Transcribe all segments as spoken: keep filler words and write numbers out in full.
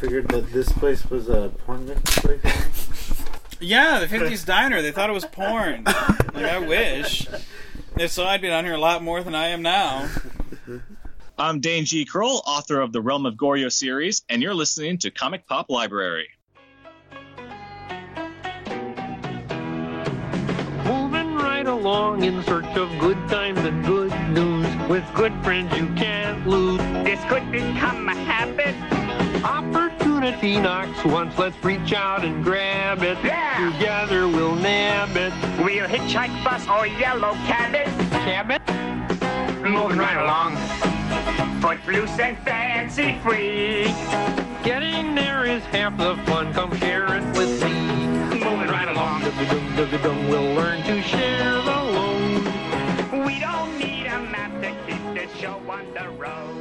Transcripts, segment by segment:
figured that this place was a porn victim place. Yeah, the fifties Diner. They thought it was porn. Like, I wish. If so, I'd be down here a lot more than I am now. I'm Dane G. Kroll, author of the Realm of Goryo series, and you're listening to Comic Pop Library. Moving right along in search of good times and good news. With good friends you can't lose. This could become a habit. Opportunity knocks once, let's reach out and grab it. Yeah! Together we'll nab it. We'll hitchhike, bus, or yellow cabin. Cabin? Moving right along. Footloose and fancy free. Getting there is half the fun, come share it with me. Moving right along. Dum dum dum, we'll learn to share the load. We don't need a map to keep this show on the road.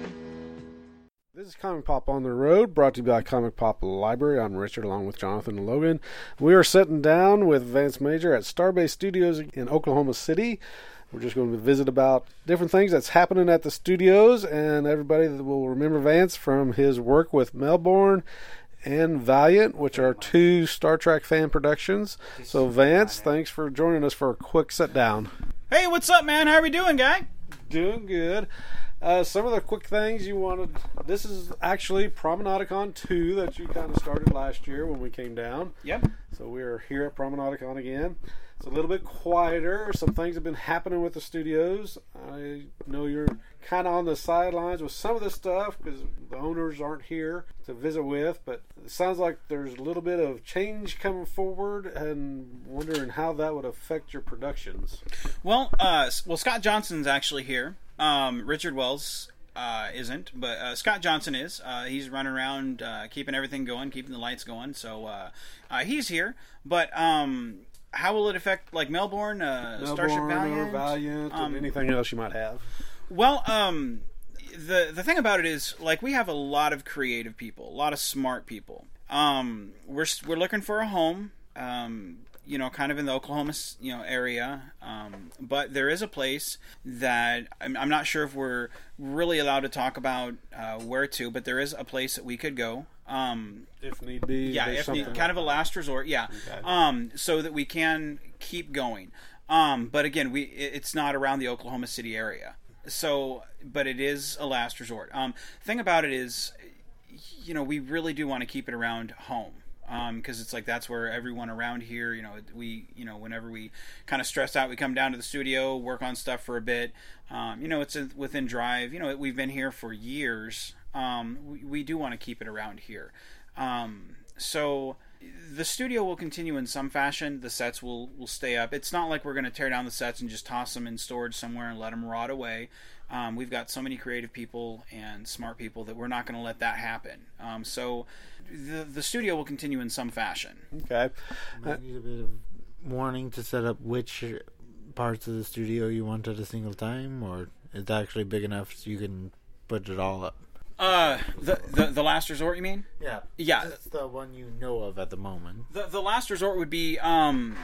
This is Comic Pop on the Road, brought to you by Comic Pop Library. I'm Richard, along with Jonathan and Logan. We are sitting down with Vance Major at Starbase Studios in Oklahoma City. We're just going to visit about different things that's happening at the studios, and everybody that will remember Vance from his work with Melbourne and Valiant, which are two Star Trek fan productions. So, Vance, thanks for joining us for a quick sit down. Hey, what's up, man? How are we doing, guy? Doing good. Uh, some of the quick things you wanted. This is actually Promenadicon two that you kind of started last year when we came down. Yep. So we're here at Promenadicon again. It's a little bit quieter. Some things have been happening with the studios. I know you're kind of on the sidelines with some of this stuff because the owners aren't here to visit with, but it sounds like there's a little bit of change coming forward, and wondering how that would affect your productions. Well, uh, well, Scott Johnson's actually here. Um, Richard Wells uh, isn't, but uh, Scott Johnson is. Uh, he's running around, uh, keeping everything going, keeping the lights going. So uh, uh, he's here. But um, how will it affect, like Melbourne, uh, Melbourne Starship Valiant, or Valiant, um, and anything else you might have? Well, um, the the thing about it is, like, we have a lot of creative people, a lot of smart people. Um, we're we're looking for a home. Um, you know, kind of in the Oklahoma, you know, area. Um, but there is a place that I'm, I'm not sure if we're really allowed to talk about uh, where to, but there is a place that we could go. Um, if need be. Yeah, if need, kind of a last resort. Yeah. Okay. Um, so that we can keep going. Um, but again, we it, it's not around the Oklahoma City area. So, but it is a last resort. Um, thing about it is, you know, we really do want to keep it around home. Because um, it's like that's where everyone around here, you know, we, you know, whenever we kind of stress out, we come down to the studio, work on stuff for a bit. Um, you know, it's a, within drive. You know, we've been here for years. Um, we, we do want to keep it around here. Um, so the studio will continue in some fashion. The sets will, will stay up. It's not like we're going to tear down the sets and just toss them in storage somewhere and let them rot away. Um, we've got so many creative people and smart people that we're not going to let that happen. Um, so the the studio will continue in some fashion. Okay. You might need a bit of warning to set up which parts of the studio you want at a single time, or is it actually big enough so you can put it all up? Uh, the, the the last resort, you mean? Yeah. Yeah. That's the one you know of at the moment. The the last resort would be um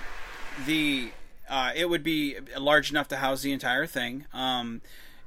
the uh it would be large enough to house the entire thing. Um,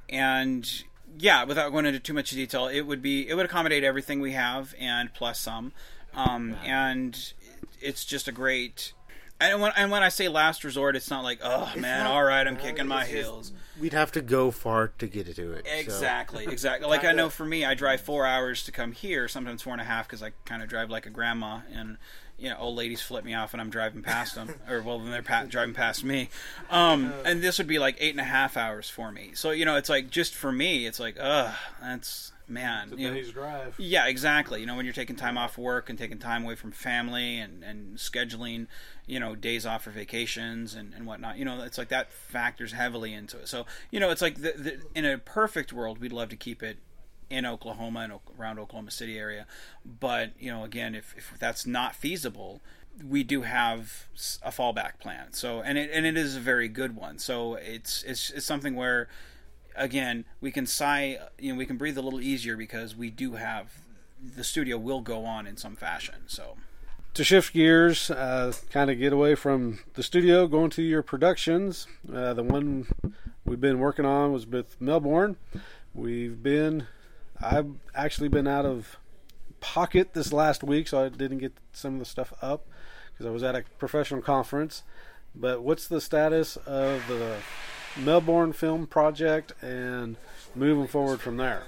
and yeah, without going into too much detail, it would be it would accommodate everything we have and plus some. Um, and it's just a great. And when, and when I say last resort, it's not like, oh, It's man, not- all right, I'm no, kicking my it's just- heels. We'd have to go far to get to it. so- Exactly, exactly. Like, I Kinda- know for me, I drive four hours to come here, sometimes four and a half, because I kind of drive like a grandma, and, you know, old ladies flip me off when I'm driving past them, or, well, when they're pa- driving past me. Um, and this would be like eight and a half hours for me. So, you know, it's like, just for me, it's like, ugh, that's... Man, It's a you know, day's drive. yeah, exactly. You know, when you're taking time off work and taking time away from family and, and scheduling, you know, days off for vacations and, and whatnot, you know, it's like that factors heavily into it. So, you know, it's like the, the, in a perfect world, we'd love to keep it in Oklahoma and around Oklahoma City area. But, you know, again, if, if that's not feasible, we do have a fallback plan. So, and it, and it is a very good one. So it's, it's, it's something where, again, we can sigh, you know, we can breathe a little easier because we do have, the studio will go on in some fashion. So, To shift gears, uh, kind of get away from the studio, going to your productions. Uh, the one we've been working on was with Melbourne. We've been, I've actually been out of pocket this last week, so I didn't get some of the stuff up because I was at a professional conference. But what's the status of the Melbourne film project and moving forward from there?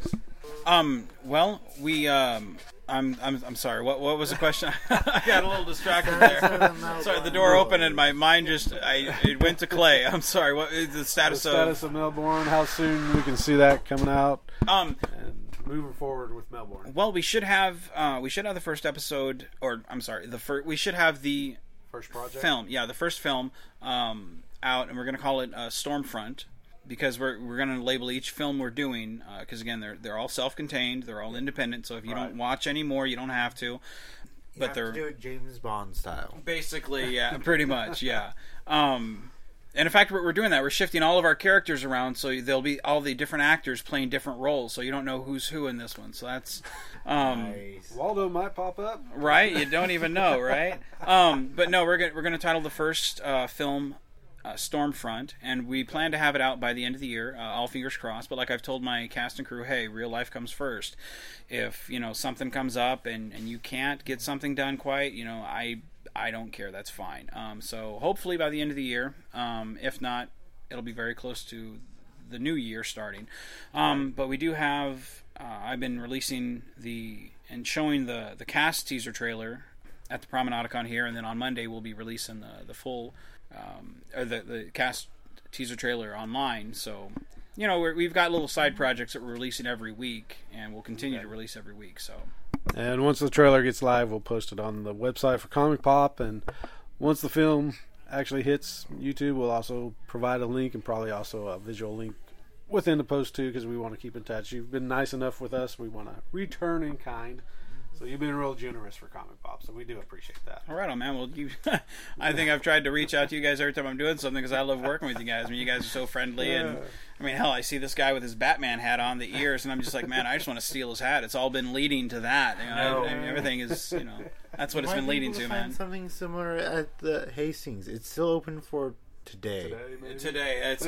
Um. Well, we. Um. I'm. I'm. I'm sorry. What. What was the question? I got a little distracted there. Sorry. The door opened and my mind just. I. It went to Clay. I'm sorry. What is the status, The status of? of Melbourne. How soon we can see that coming out? Um. And moving forward with Melbourne. Well, we should have. Uh. We should have the first episode, or I'm sorry. The first. We should have the First project. film. Yeah, the first film. Um. Out, and we're gonna call it uh, Stormfront. Because we're we're going to label each film we're doing, because uh, again they're they're all self-contained, they're all independent. So if you right. don't watch any more, you don't have to. You But have they're to do it James Bond style. basically, yeah, pretty much, yeah. Um, and in fact, we're, we're doing that. We're shifting all of our characters around, so there'll be all the different actors playing different roles. So you don't know who's who in this one. So that's um, Nice. Waldo might pop up. right. You don't even know, right? Um, but no, we're gonna we're gonna title the first uh, film. Uh, Stormfront, and we plan to have it out by the end of the year, uh, all fingers crossed. But like I've told my cast and crew, hey, real life comes first. If you know something comes up and, and you can't get something done quite, you know, I I don't care. That's fine. Um, so hopefully by the end of the year, um, if not, it'll be very close to the new year starting. Um, but we do have. Uh, I've been releasing the and showing the the cast teaser trailer at the Promenadicon here, and then on Monday we'll be releasing the the full. Um, or the, the cast teaser trailer online. So, you know, we're, we've got little side projects that we're releasing every week, and we'll continue to release every week. So, And once the trailer gets live, we'll post it on the website for Comic Pop. And once the film actually hits YouTube, we'll also provide a link and probably also a visual link within the post too, because we want to keep in touch. You've been nice enough with us. We want to return in kind. So you've been real generous for Comic Pop, so we do appreciate that. all right, on man. Well, you, I think I've tried to reach out to you guys every time I'm doing something because I love working with you guys. I mean, you guys are so friendly, and I mean, hell, I see this guy with his Batman hat on, the ears, and I'm just like, man, I just want to steal his hat. It's all been leading to that. You know, No. I mean, everything is, you know, that's what it's Might been be leading able to, find man. Something similar at the Hastings. It's still open for today. Today, it's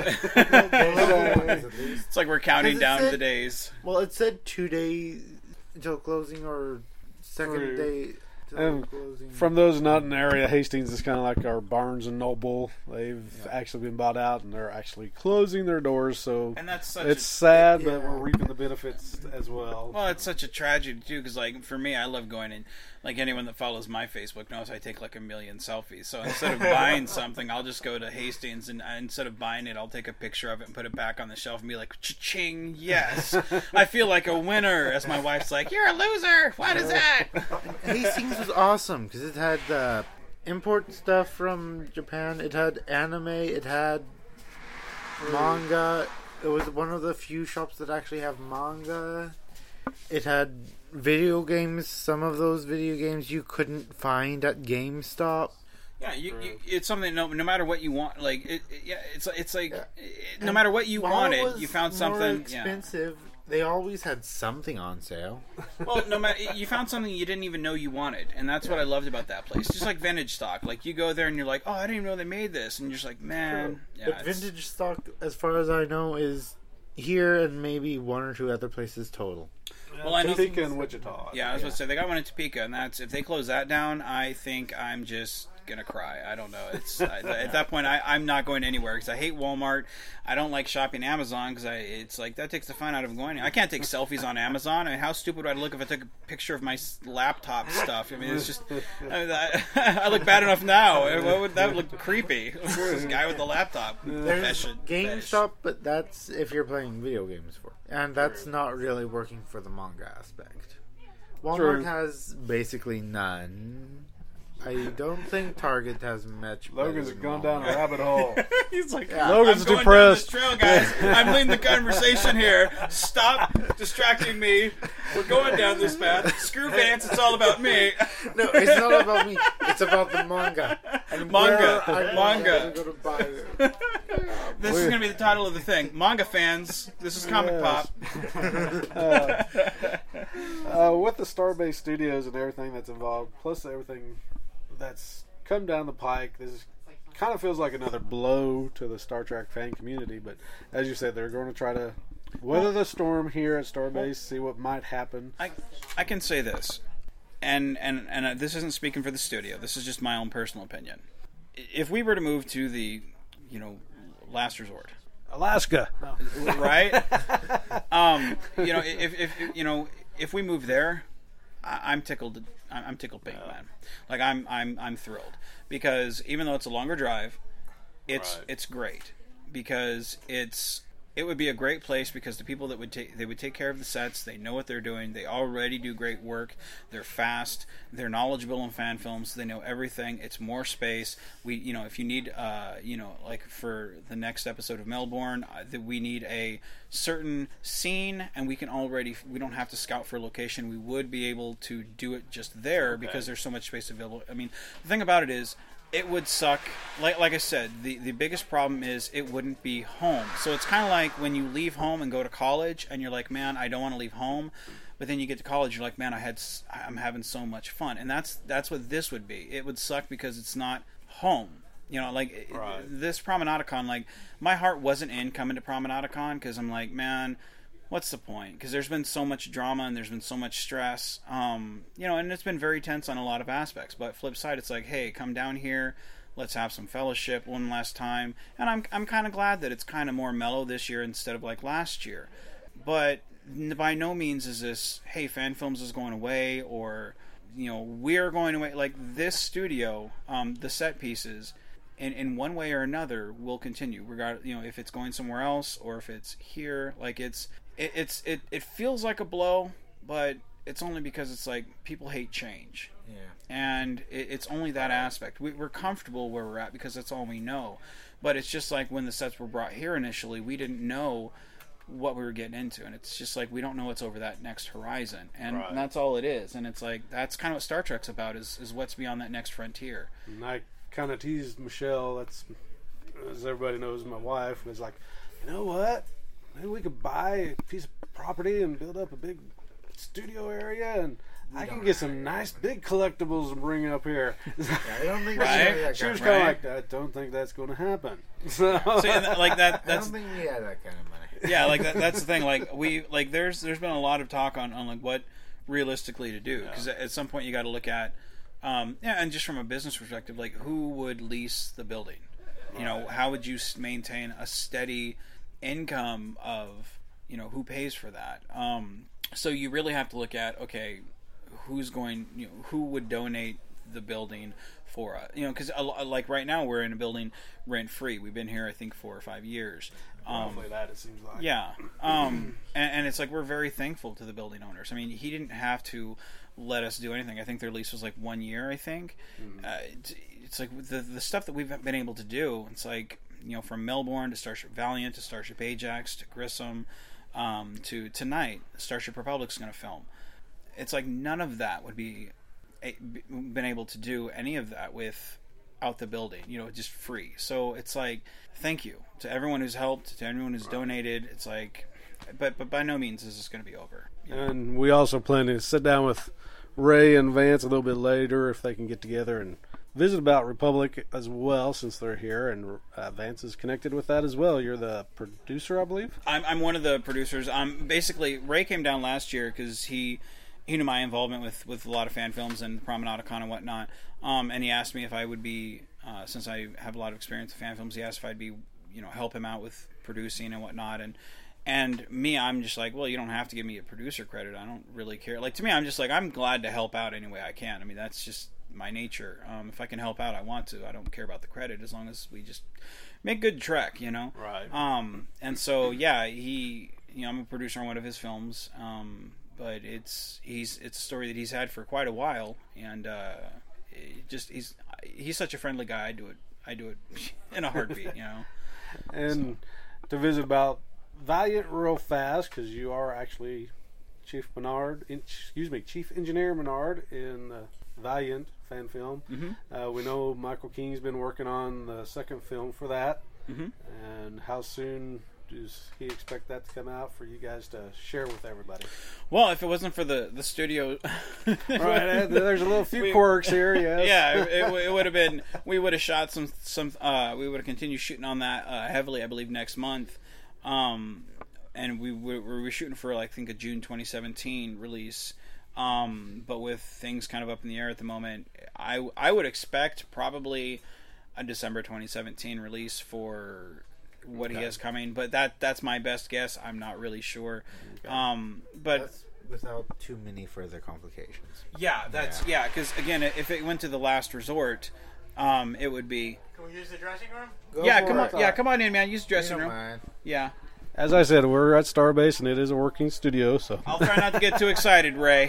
At least. it's like we're counting Because it down said- the days. Well, it said two days until closing, or second Or- day till and closing. From those not in the area, Hastings is kind of like our Barnes and Noble. They've actually been bought out, and they're actually closing their doors. So And that's such it's a, sad, but yeah. we're reaping the benefits as well. well, it's such a tragedy too, because like for me, I love going in. Like anyone that follows my Facebook knows, I take like a million selfies. So instead of buying something, I'll just go to Hastings, and uh, instead of buying it, I'll take a picture of it and put it back on the shelf and be like, "Cha-ching! Yes, I feel like a winner." As my wife's like, "You're a loser. What is that?" Hastings was awesome because it had uh, import stuff from Japan. It had anime. It had manga. It was one of the few shops that actually have manga. It had video games. Some of those video games you couldn't find at GameStop. Yeah, you, you, it's something. No, no matter what you want, like it, it, yeah, it's it's like Yeah. it, no matter what you While it wanted, was you found more something. expensive. They always had something on sale. Yeah. Well, no matter you found something you didn't even know you wanted, and that's what I loved about that place. Just like vintage stock, like you go there and you're like, oh, I didn't even know they made this, and you're just like, man, yeah, but it's- vintage stock, as far as I know, is here and maybe one or two other places total. Well, I know. Topeka and Wichita. Yeah, I was going to say they got one in Topeka, and that's if they close that down, I think I'm just gonna cry. I don't know. It's I, at that point I, I'm not going anywhere because I hate Walmart. I don't like shopping Amazon because I it's like that takes the fun out of going. I can't take selfies on Amazon. I mean, how stupid would I look if I took a picture of my s- laptop stuff? I mean, it's just I, mean, I, I look bad enough now. What would, that would look creepy. This guy with the laptop. There's Fashion- GameStop, but that's if you're playing video games for, and that's not really working for the manga aspect. Walmart True. has basically none. I don't think Target has much. Logan's better than gone down a Walmart. rabbit hole. He's like, Logan's I'm going depressed. down this trail, guys. I'm leading the conversation here. Stop distracting me. We're going down this path. Screw Vance. It's all about me. No, it's not about me. It's about the manga. And Manga. where I Manga. Go to buy it. This is going to be the title of the thing. Manga fans. This is Comic Yes. Pop. uh, uh, with the Starbase Studios and everything that's involved, plus everything that's come down the pike, this kind of feels like another blow to the Star Trek fan community. But as you said, they're going to try to weather the storm here at Starbase, see what might happen. I, I can say this. and and and uh, this isn't speaking for the studio. This is just my own personal opinion. If we were to move to the, you know, last resort, Alaska, no. right? um, you know, if, if you know, if we move there, I, I'm tickled. I'm tickled pink, yeah. man. Like I'm, I'm, I'm thrilled because even though it's a longer drive, it's right. it's great because it's. It would be a great place because the people that would take they would take care of the sets. They know what they're doing. They already do great work. They're fast. They're knowledgeable in fan films. They know everything. It's more space. We, you know, if you need, uh, you know, like for the next episode of Melbourne, uh, that we need a certain scene, and we can already we don't have to scout for a location. We would be able to do it just there okay. because there's so much space available. I mean, the thing about it is. It would suck. Like like I said, the, the biggest problem is it wouldn't be home. So it's kind of like when you leave home and go to college, and you're like, man, I don't want to leave home. But then you get to college, you're like, man, I had I'm having so much fun, and that's that's what this would be. It would suck because it's not home. You know, like right. this Promenadicon. Like my heart wasn't in coming to Promenadicon because I'm like, man. What's the point? Because there's been so much drama and there's been so much stress, um, you know, and it's been very tense on a lot of aspects. But flip side, it's like, hey, come down here, let's have some fellowship one last time. And I'm I'm kind of glad that it's kind of more mellow this year instead of like last year. But by no means is this, hey, Fan Films is going away or, you know, we're going away. Like this studio, um, the set pieces, in in one way or another, will continue. Regard, you know, if it's going somewhere else or if it's here, like it's. It, it's it, it feels like a blow, but it's only because it's like people hate change. Yeah. And it, it's only that aspect. We, we're comfortable where we're at because that's all we know. But it's just like when the sets were brought here initially, we didn't know what we were getting into. And it's just like we don't know what's over that next horizon. And, right. and that's all it is. And it's like that's kind of what Star Trek's about is, is what's beyond that next frontier. And I kind of teased Michelle, that's, as everybody knows, my wife, and was like, you know what? Maybe we could buy a piece of property and build up a big studio area, and we I can get some nice big collectibles and bring up here. Yeah, I don't think right? She was kind of right? like, I don't think that's going to happen. So, so yeah, like that. That's, I don't think we had that kind of money. Yeah, like that, that's the thing. Like we, like there's there's been a lot of talk on, on like what realistically to do because yeah. at some point you got to look at, um, yeah, and just from a business perspective, like who would lease the building? Right. You know, how would you maintain a steady income of, you know, who pays for that? Um, so you really have to look at, okay, who's going, you know, who would donate the building for us? You know, because like right now we're in a building rent free. We've been here I think four or five years. Um, Roughly that it seems like. Yeah, um, and, and it's like we're very thankful to the building owners. I mean, he didn't have to let us do anything. I think their lease was like one year. I think mm-hmm. uh, it, it's like the the stuff that we've been able to do. It's like, you know, from Melbourne to Starship Valiant to Starship Ajax to Grissom um, to tonight, Starship Republic's going to film. It's like none of that would be a, been able to do any of that without the building, you know, just free. So it's like, thank you to everyone who's helped, to everyone who's donated. It's like, but but by no means is this going to be over. And know? We also plan to sit down with Ray and Vance a little bit later if they can get together and visit about Republic as well, since they're here, and uh, Vance is connected with that as well. You're the producer, I believe? I'm, I'm one of the producers. Um, basically, Ray came down last year because he he knew my involvement with, with a lot of fan films and Promenadicon and whatnot, um, and he asked me if I would be, uh, since I have a lot of experience with fan films, he asked if I'd be, you know, help him out with producing and whatnot, and And me, I'm just like, well, you don't have to give me a producer credit. I don't really care. Like, to me, I'm just like, I'm glad to help out any way I can. I mean, that's just my nature. Um, if I can help out, I want to. I don't care about the credit as long as we just make good Trek, you know? Right. Um, and so, yeah, he, you know, I'm a producer on one of his films, um, but it's he's it's a story that he's had for quite a while, and uh, it just he's he's such a friendly guy. I do it, I do it in a heartbeat, you know? And so. To visit about Valiant real fast, because you are actually Chief Menard, excuse me, Chief Engineer Menard in the Valiant fan film. Mm-hmm. Uh, we know Michael King's been working on the second film for that. Mm-hmm. And how soon does he expect that to come out for you guys to share with everybody? Well, if it wasn't for the, the studio... right, there's a little few we, quirks here, yes. Yeah, it, it would have been... We would have shot some... some. Uh, we would have continued shooting on that uh, heavily, I believe, next month. Um, and we were, we were shooting for, like, I think, a June twenty seventeen release. Um, but with things kind of up in the air at the moment, I, I would expect probably a December twenty seventeen release for what okay. he has coming. But that that's my best guess. I'm not really sure. Okay. Um, but that's without too many further complications. Yeah, that's yeah. Because yeah, again, if it went to the last resort, um, it would be. Can we use the dressing room? Go yeah, come on. It. Yeah, come on in, man. Use the dressing room. Mind. Yeah. As I said, we're at Starbase, and it is a working studio, so... I'll try not to get too excited, Ray.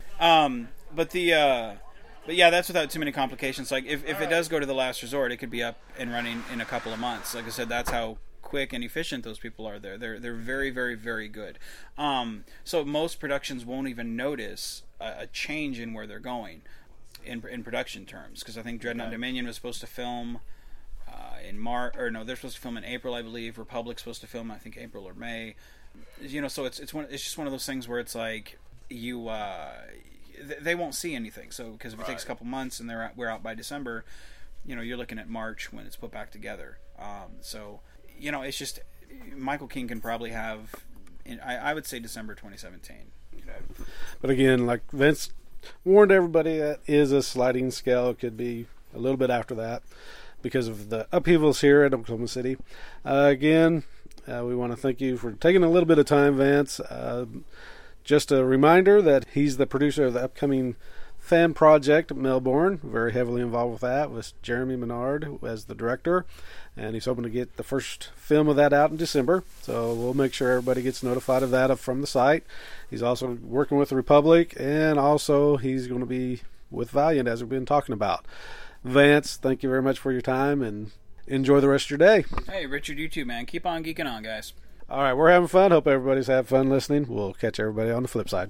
Um, but the, uh, but yeah, that's without too many complications. Like, if, if it does go to the last resort, it could be up and running in a couple of months. Like I said, that's how quick and efficient those people are there. They're they're very, very, very good. Um, so most productions won't even notice a, a change in where they're going in in production terms. Because I think Dreadnought okay. Dominion was supposed to film... Uh, in March, or no, they're supposed to film in April, I believe. Republic's supposed to film, I think, April or May. You know, so it's it's one. It's just one of those things where it's like you, uh, they won't see anything. So because if it right. takes a couple months and they're out, we're out by December, you know, you're looking at March when it's put back together. Um, so you know, it's just Michael King can probably have, in, I, I would say December twenty seventeen. You know, but again, like Vince warned everybody, that is a sliding scale. It could be a little bit after that, because of the upheavals here at Oklahoma City. Uh, again, uh, we want to thank you for taking a little bit of time, Vance. Uh, just a reminder that he's the producer of the upcoming fan project, Melbourne. Very heavily involved with that, with Jeremy Menard as the director. And he's hoping to get the first film of that out in December. So we'll make sure everybody gets notified of that from the site. He's also working with the Republic, and also he's going to be with Valiant, as we've been talking about. Vance, thank you very much for your time, and enjoy the rest of your day. Hey, Richard, you too, man. Keep on geeking on, guys. All right, we're having fun. Hope everybody's having fun listening. We'll catch everybody on the flip side.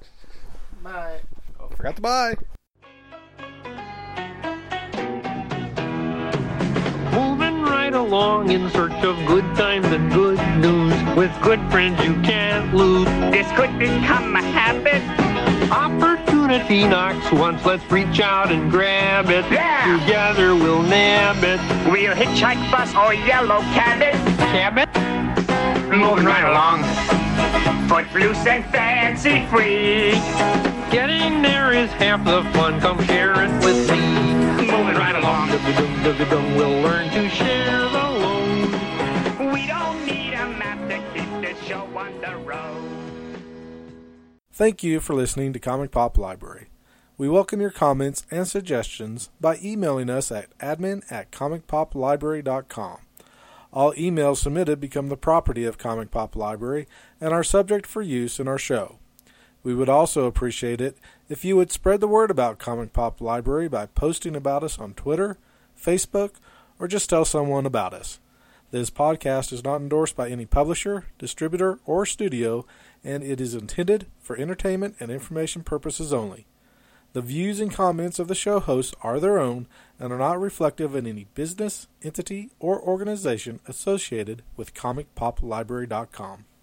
Bye. Oh, forgot to bye. Moving right along in search of good times and good news. With good friends you can't lose. This could become a habit. Opportunity knocks once, let's reach out and grab it. Yeah! Together we'll nab it. We'll hitchhike, bus, or yellow cabin. Cabin? Moving right along. Footloose and fancy free. Getting there is half the fun, come share it with me. Moving right along. Dum-dum-dum-dum, we'll learn to share the load. We don't need a map to keep this show on the road. Thank you for listening to Comic Pop Library. We welcome your comments and suggestions by emailing us at admin at comic pop library dot com. All emails submitted become the property of Comic Pop Library and are subject for use in our show. We would also appreciate it if you would spread the word about Comic Pop Library by posting about us on Twitter, Facebook, or just tell someone about us. This podcast is not endorsed by any publisher, distributor, or studio, and it is intended for entertainment and information purposes only. The views and comments of the show hosts are their own and are not reflective of any business, entity, or organization associated with comic pop library dot com.